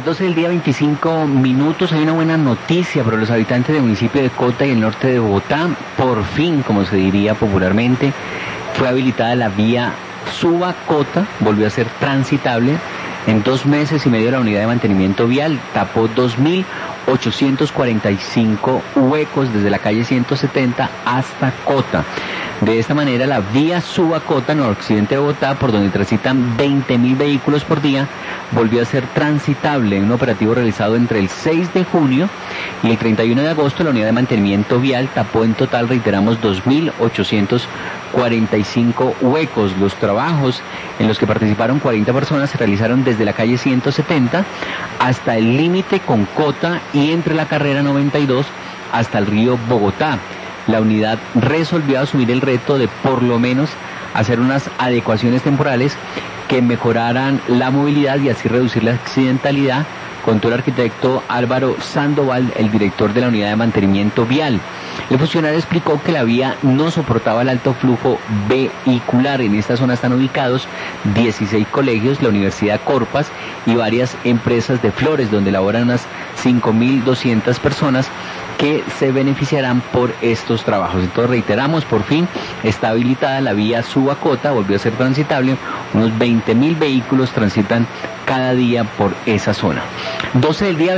las 12 del día 25 minutos hay una buena noticia para los habitantes del municipio de Cota y el norte de Bogotá. Por fin, como se diría popularmente, fue habilitada la vía Suba-Cota, volvió a ser transitable. En 2 meses y medio la unidad de mantenimiento vial tapó 2.845 huecos desde la calle 170 hasta Cota. De esta manera, la vía Suba-Cota, noroccidente de Bogotá, por donde transitan 20.000 vehículos por día, volvió a ser transitable en un operativo realizado entre el 6 de junio y el 31 de agosto. La unidad de mantenimiento vial tapó en total, reiteramos, 2.845 huecos. Los trabajos en los que participaron 40 personas se realizaron desde la calle 170 hasta el límite con Cota y entre la carrera 92 hasta el río Bogotá. La unidad resolvió asumir el reto de por lo menos hacer unas adecuaciones temporales que mejoraran la movilidad y así reducir la accidentalidad, contó el arquitecto Álvaro Sandoval, el director de la unidad de mantenimiento vial. El funcionario explicó que la vía no soportaba el alto flujo vehicular. En esta zona están ubicados 16 colegios, la Universidad Corpas y varias empresas de flores, donde laboran unas 5.200 personas que se beneficiarán por estos trabajos. Entonces reiteramos, por fin está habilitada la vía Suba-Cota, volvió a ser transitable, unos 20.000 vehículos transitan cada día por esa zona. 12 del día.